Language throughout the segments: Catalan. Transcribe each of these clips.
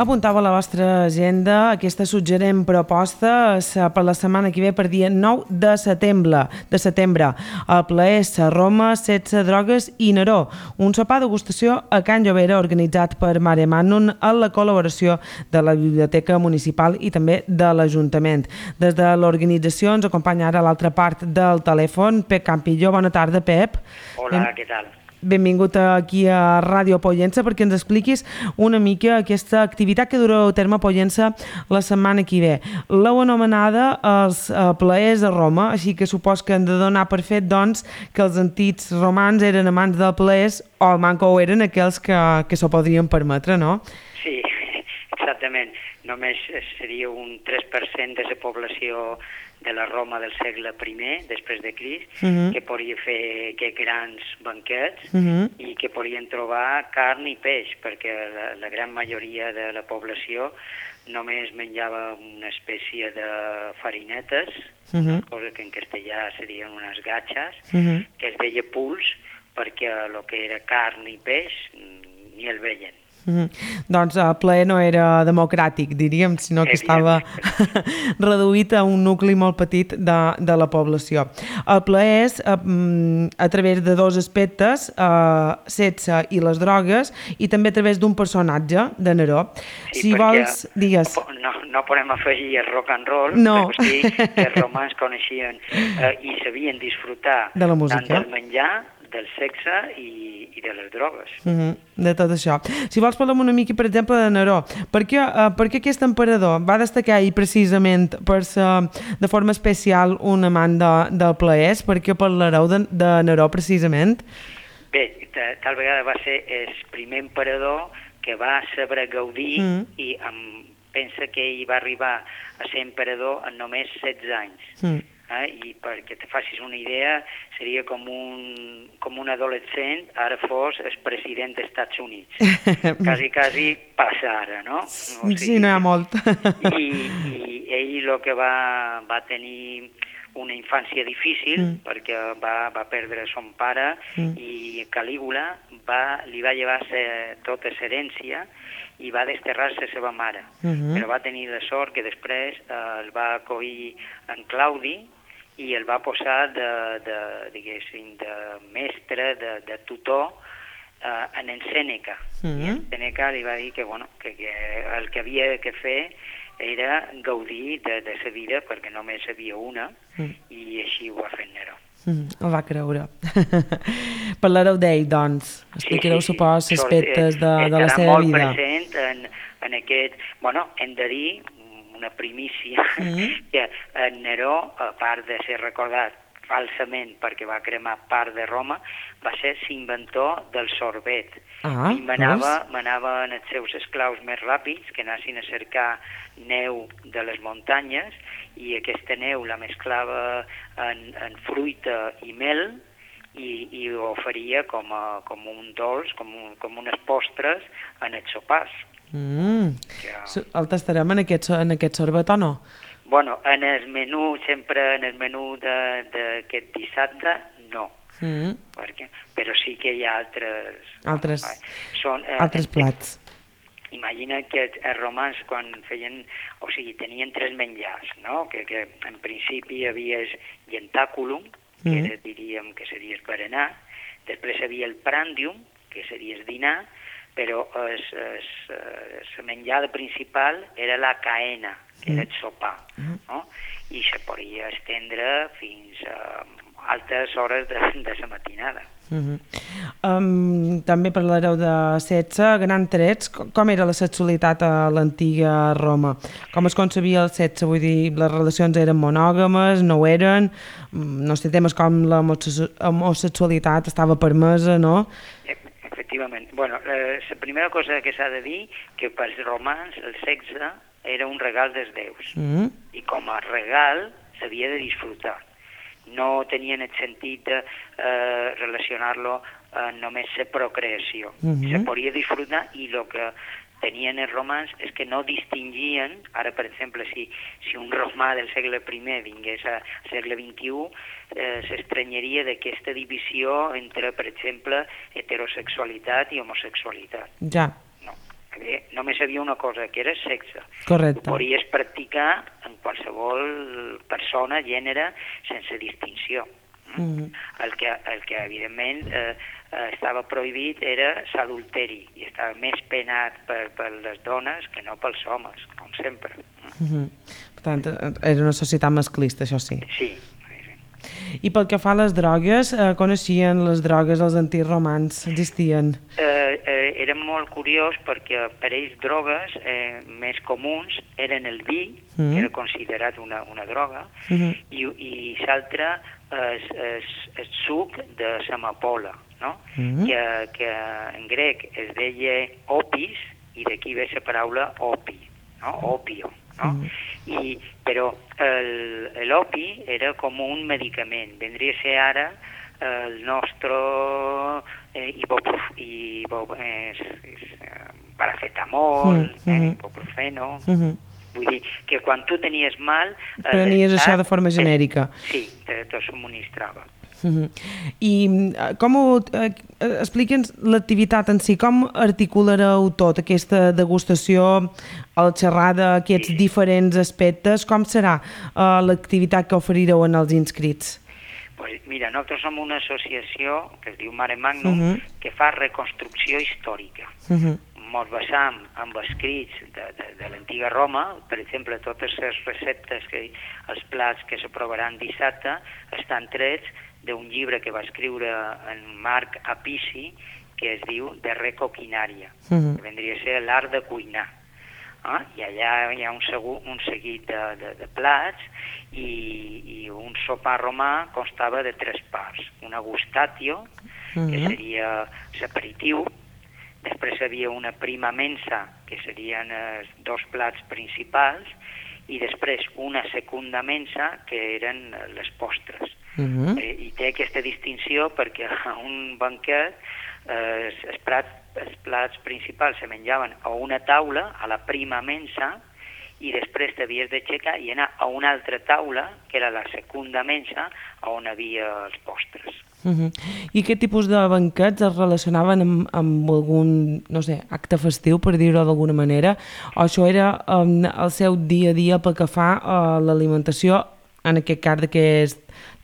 Apuntava a la vostra agenda aquesta suggerent proposta per la setmana que ve per dia 9 de setembre. El plaer a Roma, sexe, drogues i Neró. Un sopar degustació a Can Llobera organitzat per Mare Magnum amb la col·laboració de la Biblioteca Municipal i també de l'Ajuntament. Des de l'organització ens acompanya ara a l'altra part del telèfon Pep Campillo. Bona tarda, Pep. Hola, què tal? Benvingut aquí a Ràdio Pollença perquè ens expliquis una mica aquesta activitat que dureu a terme a Pollença la setmana que ve. L'heu anomenada els plaers a Roma, així que supos que hem de donar per fet doncs, que els antics romans eren amants del plaers o el manco ho eren aquells que s'ho podrien permetre, no? Sí, exactament. Només seria un 3% de la població de la Roma del segle I, després de Crist, que podria fer aquests grans banquets i que podrien trobar carn i peix, perquè la gran majoria de la població només menjava una espècie de farinetes, cosa que en castellà serien unes gatxes, que es deia puls, perquè el que era carn i peix ni el veien. Doncs el plaer no era democràtic, diríem, sinó que estava reduït a un nucli molt petit de la població. El plaer és a través de dos aspectes, sexe i les drogues, i també a través d'un personatge de Neró. Sí, si vols, digues. No podem afegir el rock and roll, no. Però sí que els romans coneixien i sabien disfrutar de la música, tant del menjar, del sexe i de les drogues. De tot això. Si vols parlar una mica, per exemple, de Neró. Per què aquest emperador va destacar ell precisament per ser de forma especial un amant del plaer? Per què parlareu de Neró precisament? Bé, tal vegada va ser el primer emperador que va saber gaudir i pensa que ell va arribar a ser emperador en només 16 anys. I perquè te facis una idea, seria com un adolescent, ara fos el president dels Estats Units. Quasi passa ara, no? Sí, no hi ha molt. I ell el que va tenir una infància difícil, perquè va perdre son pare i Calígula li va llevar tota l'herència i va desterrar-se a la seva mare. Però va tenir la sort que després el va acollir en Claudi i el va posar de mestre, de tutor en Sèneca. I en Sèneca li va dir que el que havia de fer era gaudir de la vida, perquè només havia una, i així ho va fer Neró. El va creure. Parlareu d'ell, doncs. Explicareu, supos, aspectes de la seva vida. Estarà molt present en aquest... hem de dir una primícia, que Neró, a part de ser recordat falsament perquè va cremar part de Roma, va ser l'inventor del sorbet. Manava en els seus esclaus més ràpids que anessin a cercar neu de les muntanyes i aquesta neu la mesclava en fruita i mel i ho oferia com un dolç, com unes postres en els sopars. El tastarem en aquest sorbet o no? En el menú, sempre en el menú d'aquest dissabte, no. Però sí que hi ha altres plats. Imagina que els romans quan tenien tres menjars, no? Que en principi hi havia el jentaculum, que diríem que seria el berenar, després hi havia el prandium, que seria el dinar, però la menjada principal era la caena, que era el sopar, no? I se podia estendre fins a altes hores de la matinada. També parlareu de sexe, grans trets. Com era la sexualitat a l'antiga Roma? Com es concebia el sexe? Vull dir, les relacions eren monògames, no ho eren? No sé, temes com l'homosexualitat estava permesa, no? Efectivament. La primera cosa que s'ha de dir que pels romans el sexe era un regal dels déus i com a regal s'havia de disfrutar. No tenien el sentit de relacionar-lo només la procreació. Se podia disfrutar i el que tenien els romans és que no distingien, ara per exemple si un romà del segle I vingués al segle XXI, s'estranyaria d'aquesta divisió entre, per exemple, heterosexualitat i homosexualitat. Ja. No. només hi havia una cosa, que era sexe. Correcte. Ho podies practicar en qualsevol persona, gènere, sense distinció. El que evidentment estava prohibit era l'adulteri, i estava més penat per les dones que no pels homes, com sempre. Per tant, era una societat masclista, això sí. Sí. I pel que fa a les drogues, coneixien les drogues els antics romans? Existien? Era molt curiós perquè per ells drogues més comuns eren el vi, que era considerat una droga, i l'altre el suc de l'amapola, no? Que en grec es deia opis, i d'aquí ve la paraula opi, no? Opio. No? Però l'opi era com un medicament, vendria a ser ara el nostre paracetamol, ibuprofeno. Vull dir que quan tu tenies mal... Prenies això de forma genèrica. Sí, te subministrava. I explica'ns l'activitat en si, com articulareu tot, aquesta degustació, el xerrar d'aquests diferents aspectes, com serà l'activitat que oferireu en els inscrits? Pues mira, nosaltres som una associació que es diu Mare Magnum, que fa reconstrucció històrica. Ens basam en escrits de l'antiga Roma, per exemple, totes les receptes, els plats que s'aprovaran dissabte, estan trets d'un llibre que va escriure en Marc Apici, que es diu De Re Coquinaria, que vendria a ser l'art de cuinar. I allà hi ha un seguit de plats, i un sopar romà constava de 3 parts. Una gustatio, que seria l'aperitiu, després hi havia una prima mensa, que serien els 2 plats principals, i després una segunda mensa, que eren les postres. I té aquesta distinció perquè a un banquet els plats principals se menjaven a una taula, a la prima mensa, i després t'havies d'aixecar i anar a una altra taula, que era la segunda mensa, on hi havia els postres. I aquest tipus de banquets es relacionaven amb algun, no sé, acte festiu, per dir-ho d'alguna manera, o això era el seu dia a dia pel que fa a l'alimentació, en aquest cas d'aquest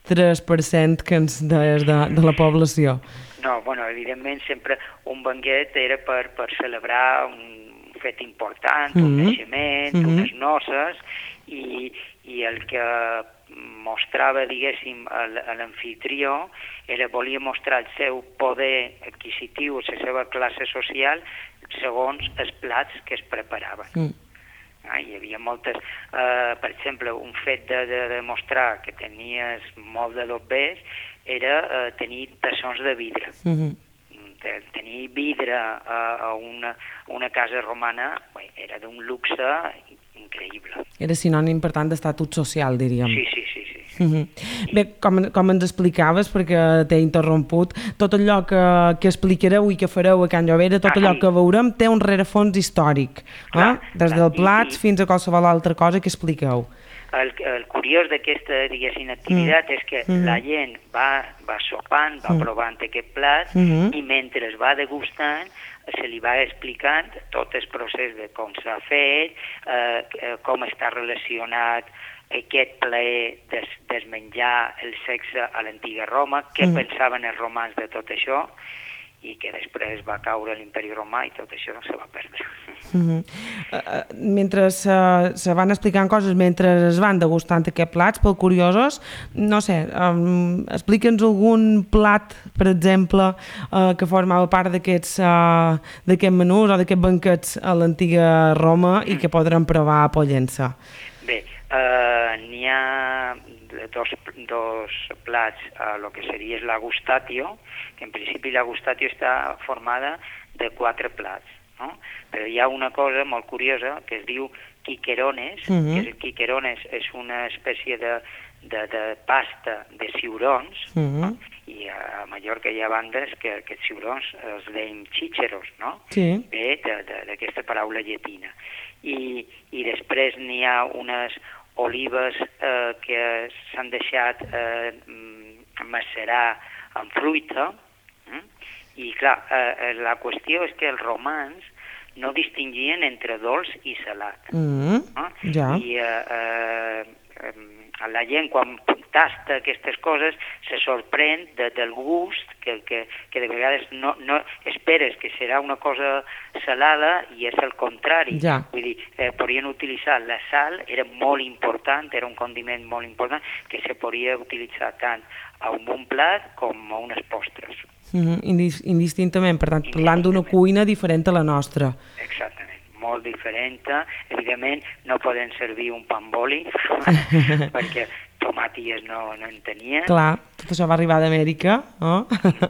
3% que ens deies de la població? No, bueno, evidentment sempre un banquet era per celebrar un fet important, un naixement, unes noces, i el que mostrava, diguéssim, l'anfitrió volia mostrar el seu poder adquisitiu, la seva classe social, segons els plats que es preparaven. Hi havia moltes... Per exemple, un fet de demostrar que tenies molt de dobbers era tenir tassons de vidre. Tenir vidre a una casa romana era d'un luxe increïble. Era sinònim, per tant, d'estatus social, diríem. Sí. Bé, com ens explicaves, perquè t'he interromput, tot allò que explicareu i que fareu a Can Llovera, tot allò que veurem, té un rerefons històric, des del plats fins a qualsevol altra cosa que expliqueu. El curiós d'aquesta, diguéssim, activitat és que la gent va sopant, va provant aquest plat, i mentre es va degustant se li va explicant tot el procés de com s'ha fet, com està relacionat aquest plaer de menjar el sexe a l'antiga Roma, què pensaven els romans de tot això, i que després va caure l'imperi romà i tot això se va perdre. Mentre se van explicant coses, mentre es van degustant aquests plats, pel curiosos, no sé, explica'ns algun plat, per exemple, que formava part d'aquests menús o d'aquests banquets a l'antiga Roma i que podrem provar a Pollença. Bé, n'hi ha dos plats, el que seria la gustatio, que en principi la gustatio està formada de 4 plats, no? Però hi ha una cosa molt curiosa que es diu quiquerones, que quiquerones és una espècie de pasta de ciurons, no? I a Mallorca hi ha bandes que aquests ciurons els deien chícheros, no? Ve d'aquesta paraula llatina. I després n'hi ha unes olives que s'han deixat macerar en fruita, i clar, la qüestió és que els romans no distingien entre dolç i salat. Ja. I la gent, quan tasta aquestes coses, se sorprèn del gust, que de vegades no esperes que serà una cosa salada i és el contrari. Ja. Vull dir, podrien utilitzar la sal, era molt important, era un condiment molt important, que se podria utilitzar tant a un plat com a unes postres. Indistintament, per tant, parlant d'una cuina diferent a la nostra. Exactament, molt diferent. Evidentment, no poden servir un pa amb oli, perquè tomaties no en tenia. Clar, tot això va arribar d'Amèrica, no?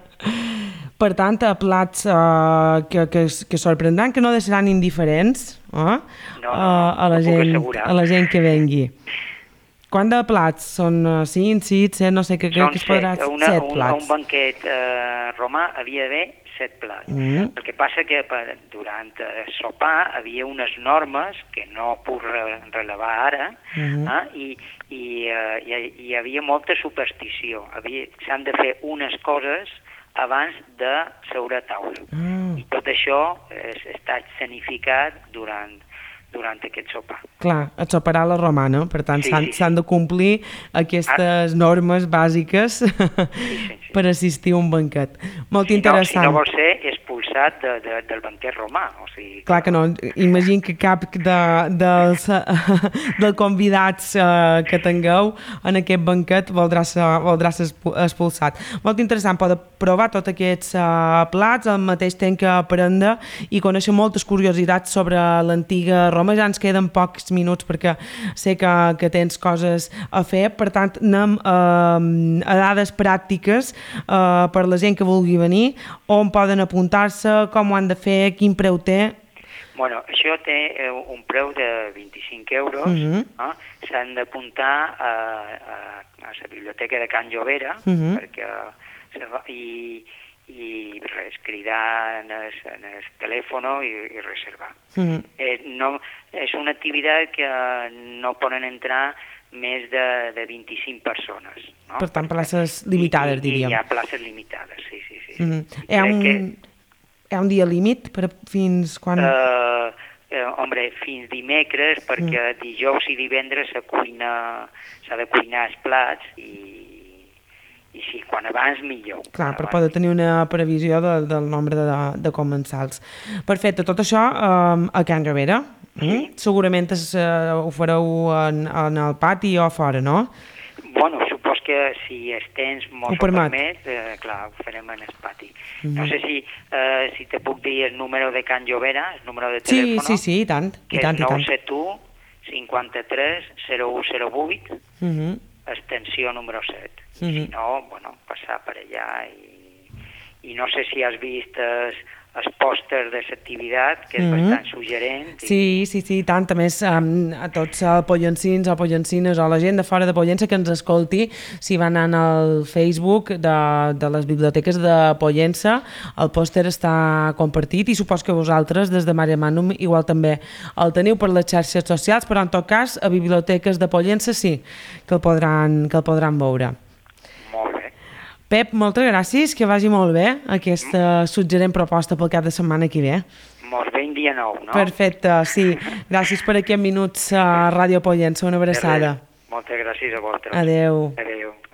Per tant, plats que sorprendran, que no deixaran indiferents a la gent que vengui. Quant de plats? Són 5, 6, 7, no sé, que crec que es podrà... 7 plats. Un banquet romà havia d'haver 7 plats. El que passa que durant el sopar havia unes normes que no puc relevar ara, i hi havia molta superstició. S'han de fer unes coses abans de seure a taula. I tot això està escenificat durant aquest sopar. Clar, et soparà la romana, per tant s'han de complir aquestes normes bàsiques per assistir a un banquet. Molt interessant. Si no vol ser expulsat del banquet romà. Clar que no, imagino que cap dels convidats que tingueu en aquest banquet voldrà ser expulsat. Molt interessant poder provar tots aquests plats al mateix temps que aprendre i conèixer moltes curiositats sobre l'antiga Roma. Ja ens queden pocs minuts perquè sé que tens coses a fer, per tant anem a dades pràctiques per la gent que vulgui venir, on poden apuntar-se, com ho han de fer, quin preu té. Bueno, això té un preu de 25 euros, s'han d'apuntar a la biblioteca de Can Llobera, perquè i res, cridar en el telèfon i reservar. És una activitat que no poden entrar més de 25 persones. No? Per tant, places limitades, diríem. Hi ha places limitades, sí. Hi ha un dia límit fins quan... Hombre, fins dimecres, perquè dijous i divendres s'ha de cuinar els plats i sí, quan abans millor. Clar, per poder tenir una previsió del nombre de comensals. Perfecte, tot això a Can Llobera. Segurament ho fareu en el pati o a fora, no? Bueno, supos que si el temps mos ho permet, clar, ho farem en el pati. No sé si te puc dir el número de Can Llobera, el número de telèfon. Sí, i tant. Que és 971 53 0108, extensió número 7. Si no, bueno, passar per allà i no sé si has vist els pòsters de l'activitat, que és bastant suggerent. Sí, tant. A més, a tots pollencins o pollencines o la gent de fora de Pollença que ens escolti, si van anar al Facebook de les biblioteques de Pollença, el pòster està compartit i supos que vosaltres, des de Mare Manum, igual també el teniu per les xarxes socials, però en tot cas, a biblioteques de Pollença sí, que el podran veure. Pep, moltes gràcies, que vagi molt bé aquesta suggerent proposta pel cap de setmana que ve. Molt bé, dia nou, no? Perfecte, sí. Gràcies per aquests minuts a Ràdio Pollença, una abraçada. Moltes gràcies a vosaltres. Adeu. Adeu.